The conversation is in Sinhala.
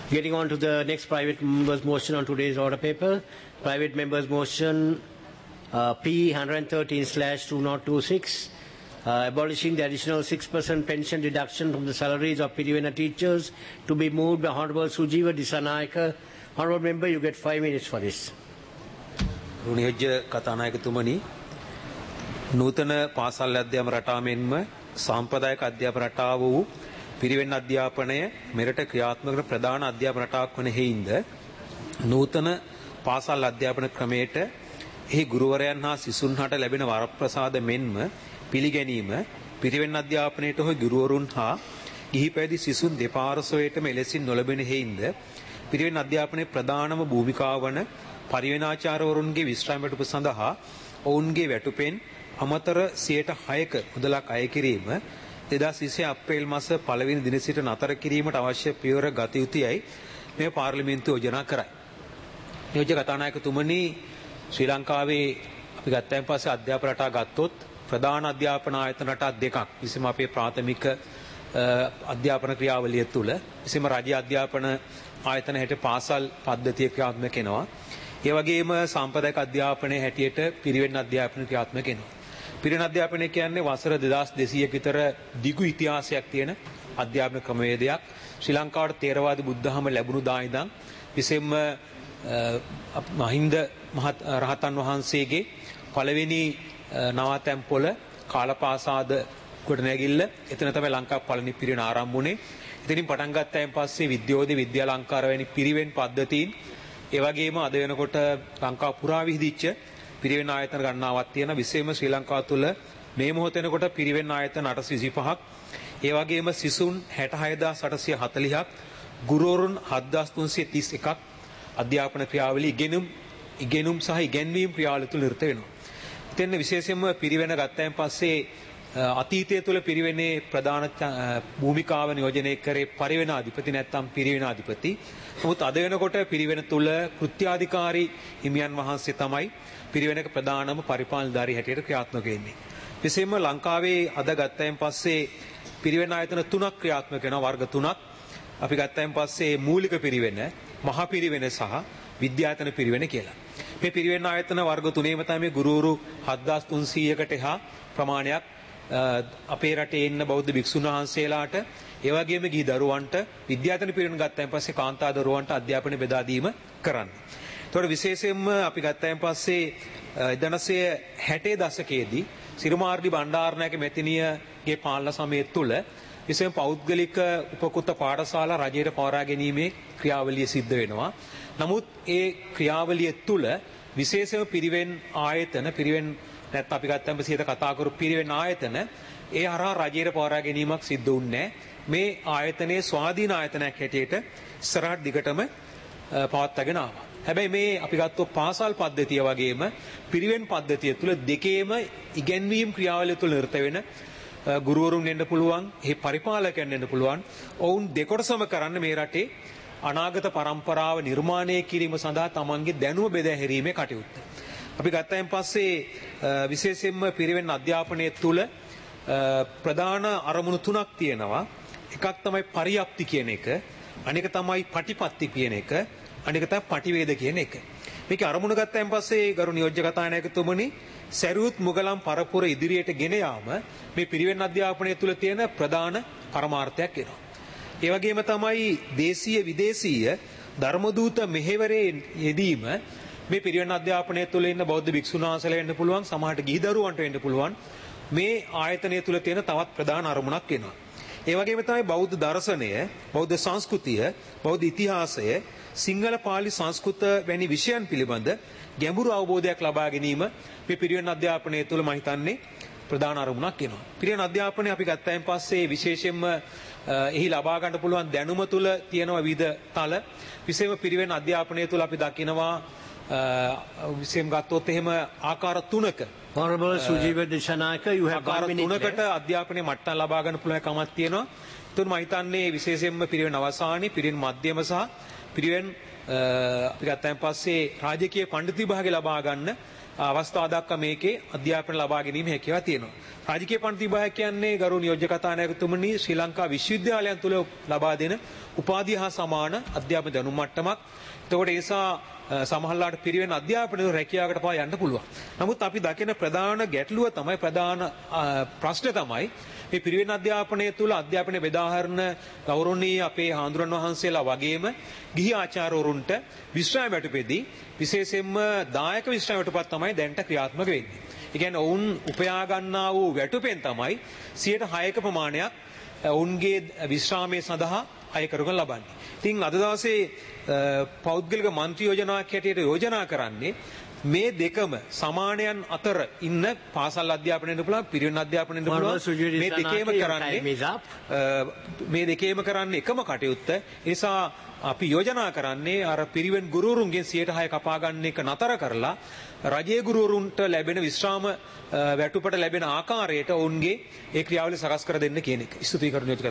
Getting on to the next private member's motion on today's order paper. Private member's motion P 113/2026, abolishing the additional 6% pension deduction from the salaries of Pirivena teachers, to be moved by Honorable Sujiva Disanayaka. Honorable member, you get 5 minutes for this. රුණියජ්‍ය කතානායකතුමනි, නූතන පාසල් අධ්‍යාපන රටාව මෙන්ම සාම්ප්‍රදායික අධ්‍යාපන රටාව වූ පිරිවෙන් අධ්‍යාපනය මෙරට ක්‍රියාත්මක කරන ප්‍රධාන අධ්‍යාපන රටාවක් වන හේයින්ද නූතන පාසල් අධ්‍යාපන ක්‍රමයට එහි ගුරුවරයන් හා සිසුන් හට ලැබෙන වරප්‍රසාද මෙන්ම පිළිගැනීම පිරිවෙන් අධ්‍යාපනයට හෝ ගුරුවරුන් හා ගිහි පැවිදි සිසුන් දෙපාර්ශ්වයටම එලෙසින් නොලැබෙන හේයින්ද පිරිවෙන් අධ්‍යාපනයේ ප්‍රධානම භූමිකාව වන පරිවෙනාචාර්යවරුන්ගේ විශ්‍රාම වැටුප සඳහා ඔවුන්ගේ වැටුපෙන් අමතර 6%ක මුදලක් අය කිරීම 2020 අප්‍රේල් මාස 1 වෙනි දින සිට නතර කිරීමට අවශ්‍ය පියවර ගත යුතුයයි මේ පාර්ලිමේන්තුව යෝජනා කරයි. නියෝජ්‍ය කතානායකතුමනි, ශ්‍රී ලංකාවේ අපි ගත්තයින් පස්සේ අධ්‍යාපන රටා ගත්තොත් ප්‍රධාන අධ්‍යාපන ආයතන රටා දෙකක් විසම අපේ ප්‍රාථමික අධ්‍යාපන ක්‍රියාවලිය තුළ විසම රාජ්‍ය අධ්‍යාපන ආයතන හැට පාසල් පද්ධතිය ක්‍රියාත්මක වෙනවා. ඒ වගේම සාම්ප්‍රදායික අධ්‍යාපනයේ හැටියට පිරිවෙන් අධ්‍යාපන ක්‍රියාත්මක වෙනවා. පිරිවෙන් අධ්‍යාපනය කියන්නේ වසර 2200ක විතර දිගු ඉතිහාසයක් තියෙන අධ්‍යාපන ක්‍රමවේදයක්. ශ්‍රී ලංකාවට තේරවාදී බුද්ධ ධර්ම ලැබුණු දා ඉඳන් විශේෂයෙන්ම මහින්ද රහතන් වහන්සේගේ පළවෙනි නවාතැන් පොළ කාලපාසාද ගොඩනැගිල්ල එතන තමයි ලංකාවේ පළවෙනි පිරිවෙන ආරම්භ වුණේ. එතනින් පටන් ගත්තයින් පස්සේ විද්‍යෝදය විද්‍යාලංකාර වැනි පිරිවෙන් පද්ධතීන් ඒ වගේම අද වෙනකොට ලංකාව පුරා විහිදිච්ච පිරිවෙන් ආයතන ගණනාවක් තියෙන විශේෂම ශ්‍රී ලංකාව තුළ මේ මොහොත වෙනකොට පිරිවෙන් ආයතන 825ක්, ඒ වගේම සිසුන් 66840ක්, ගුරුවරුන් 7331ක් අධ්‍යාපන ක්‍රියාවලිය ඉගෙනුම් සහ ඉගැන්වීම් ක්‍රියාවලිය තුළ නිරත වෙනවා. එතෙන් විශේෂයෙන්ම පිරිවෙන ගත්තයින් පස්සේ අතීතය තුළ පිරිවෙනේ ප්‍රධාන භූමිකාව නියෝජනය කරේ පරිවෙනාධිපති නැත්නම් පිරිවෙනාධිපති. නමුත් අද වෙනකොට පිරිවෙන තුළ කෘත්‍යාධිකාරී හිමියන් වහන්සේ තමයි පිරිවෙනක ප්‍රධානම පරිපාලනධාරී හැටියට ක්‍රියාත්මක වෙන්නේ. විශේෂයෙන්ම ලංකාවේ අද ගත්තයින් පස්සේ පිරිවෙන ආයතන 3ක් ක්‍රියාත්මක වෙනවා, වර්ග 3ක්. අපි ගත්තයින් පස්සේ මූලික පිරිවෙන, මහා පිරිවෙන සහ විද්‍යායතන පිරිවෙන කියලා. මේ පිරිවෙන ආයතන වර්ග 3ේම තමයි ගුරුවරු 7300කට එහා ප්‍රමාණයක් අපේ රටේ ඉන්න බෞද්ධ භික්ෂුන් වහන්සේලාට, ඒ වගේම ගිහි දරුවන්ට විද්‍යායතන පිරිවෙන ගත්තයින් පස්සේ කාන්තා දරුවන්ට අධ්‍යාපනය බෙදා දීම කරන්නේ. ඒතකොට විශේෂයෙන්ම අපි ගත්තයින් පස්සේ 1960 දශකයේදී සිරිමාර්ගි බණ්ඩාරනායක මැතිණියගේ පාලන සමය තුළ විශේෂයෙන් පෞද්ගලික උපකෘත පාඨශාලා රජයට පවරා ගැනීමේ ක්‍රියාවලිය සිද්ධ වෙනවා. නමුත් ඒ ක්‍රියාවලිය තුළ විශේෂම පිරිවෙන් ආයතන පිරිවෙන් නැත්නම් අපි ගත්තම සියත කතා කරු පිරිවෙන් ආයතන ඒ හරහා රජයට පවරා ගැනීමක් සිද්ධ වුණේ මේ ආයතනයේ ස්වාධීන ආයතනයක් හැටියට ඉස්සරහට දිගටම පවත්වාගෙන ආවා. හැබැයි මේ අපි ගත්තොත් පාසල් පද්ධතිය වගේම පිරිවෙන් පද්ධතිය තුළ දෙකේම ඉගැන්වීම් ක්‍රියාවලිය තුළ නිරත වෙන ගුරුවරුන් වෙන්න පුළුවන්, එහි පරිපාලකයන් වෙන්න පුළුවන්. ඔවුන් දෙකොටසම කරන්න මේ රටේ අනාගත පරම්පරාව නිර්මාණය කිරීම සඳහා තමන්ගේ දැනුම බෙදා හැරීමේ කටයුත්ත. අපි ගත්තයින් පස්සේ විශේෂයෙන්ම පිරිවෙන් අධ්‍යාපනයේ තුළ ප්‍රධාන අරමුණු 3ක් තියෙනවා. එකක් තමයි පරියප්ති කියන එක, අනික තමයි පටිපත්ති කියන එක, අනික තමයි පටිවේද කියන එක. මේක අරමුණ ගත්තයින් පස්සේ ගරු නියෝජ්‍ය කතානායකතුමනි, සැරියුත් මුගලන් පරපුර ඉදිරියට ගෙන යාම මේ පිරිවෙන් අධ්‍යාපනය තුළ තියෙන ප්‍රධාන පරමාර්ථයක් වෙනවා. ඒ වගේම තමයි දේශීය විදේශීය ධර්මදූත මෙහෙවරේ යෙදීම මේ පිරිවෙන් අධ්‍යාපනය තුළ ඉන්න බෞද්ධ භික්ෂුන් වහන්සේලා වෙන්න පුළුවන්, සමහරට ගිහි දරුවන්ට වෙන්න පුළුවන්. මේ ආයතනය තුළ තියෙන තවත් ප්‍රධාන අරමුණක් වෙනවා. ඒ වගේම තමයි බෞද්ධ දර්ශනය, බෞද්ධ සංස්කෘතිය, බෞද්ධ ඉතිහාසය, සිංහල පාලි සංස්කෘත වැනි විෂයන් පිළිබඳ ගැඹුරු අවබෝධයක් ලබා ගැනීම මේ පිරිවෙන් අධ්‍යාපනය තුළ මම හිතන්නේ ප්‍රධාන අරමුණක් වෙනවා. පිරිවෙන් අධ්‍යාපනය අපි ගත්තයින් පස්සේ විශේෂයෙන්ම එහි ලබා ගන්න පුළුවන් දැනුම තුළ තියෙන විවිධ තල, විශේෂම පිරිවෙන් අධ්‍යාපනය තුළ අපි දකිනවා විශේෂයෙන් ගත්තොත් එහෙම ආකාර 3ක Honorable Sujiva Disanayaka, you have 1 minute. ආකාර 3කට අධ්‍යාපනයේ මට්ටම් ලබා ගන්න පුළුවන් කමක් තියෙනවා. ඒතුන් මම හිතන්නේ විශේෂයෙන්ම පිරිවෙන් අවසානයේ, පිරිවෙන් මධ්‍යම සහ පිරිවෙන් අපි ගත්තයින් පස්සේ රාජකීය පඬිතු විභාගය ලබා ගන්න අවස්ථා දක්වා මේකේ අධ්‍යාපන ලබා ගැනීම හැකියාව තියෙනවා. රාජකීය පන්ති විභාගය කියන්නේ ගරු නියෝජ්‍ය කතානායකතුමනි ශ්‍රී ලංකා විශ්වවිද්‍යාලයන් තුළ ලබා දෙන උපාධිය හා සමාන අධ්‍යාපන දැනුම් මට්ටමක්. එතකොට ඒ නිසා සමහරලාට පිරිවෙන අධ්‍යාපන රැකියාවකට පවා යන්න පුළුවන්. නමුත් අපි දකින ප්‍රධාන ගැටලුව තමයි ප්‍රධාන ප්‍රශ්නේ තමයි මේ පිරිවෙන අධ්‍යාපනය තුළ අධ්‍යාපනය බෙදාහරන ගෞරවනීය අපේ හාමුදුරන් වහන්සේලා වගේම ගිහි ආචාර්යවරුන්ට විශ්‍රාම වැටුපෙදී විශේෂයෙන්ම දායක විශ්‍රාම වැටුපක් තමයි දැනට ක්‍රියාත්මක වෙන්නේ. ඒ කියන්නේ ඔවුන් උපයා ගන්නා වූ වැටුපෙන් තමයි 6% ප්‍රමාණයක් ඔවුන්ගේ විශ්‍රාමයේ සඳහා අය කරගෙන ලබන්නේ. ඉතින් අද දවසේ පෞද්ගලික මන්ත්‍රී යෝජනාවක් හැටියට යෝජනා කරන්නේ මේ දෙකම සමානයන් අතර ඉන්න පාසල් අධ්‍යාපනයෙන් පුළුවන් පිරිවෙන අධ්‍යාපනයෙන් පුළුවන් මේ දෙකේම කරන්නේ එකම කටයුත්ත. ඒ නිසා අපි යෝජනා කරන්නේ අර පිරිවෙන් ගුරුවරුන්ගෙන් 6% කපා ගන්න එක නතර කරලා රජයේ ගුරුවරුන්ට ලැබෙන විශ්‍රාම වැටුපට ලැබෙන ආකාරයට ඔවුන්ගේ ඒ ක්‍රියාවලිය සකස් කර දෙන්න කියන එක. ස්තුතියි කරුණාකර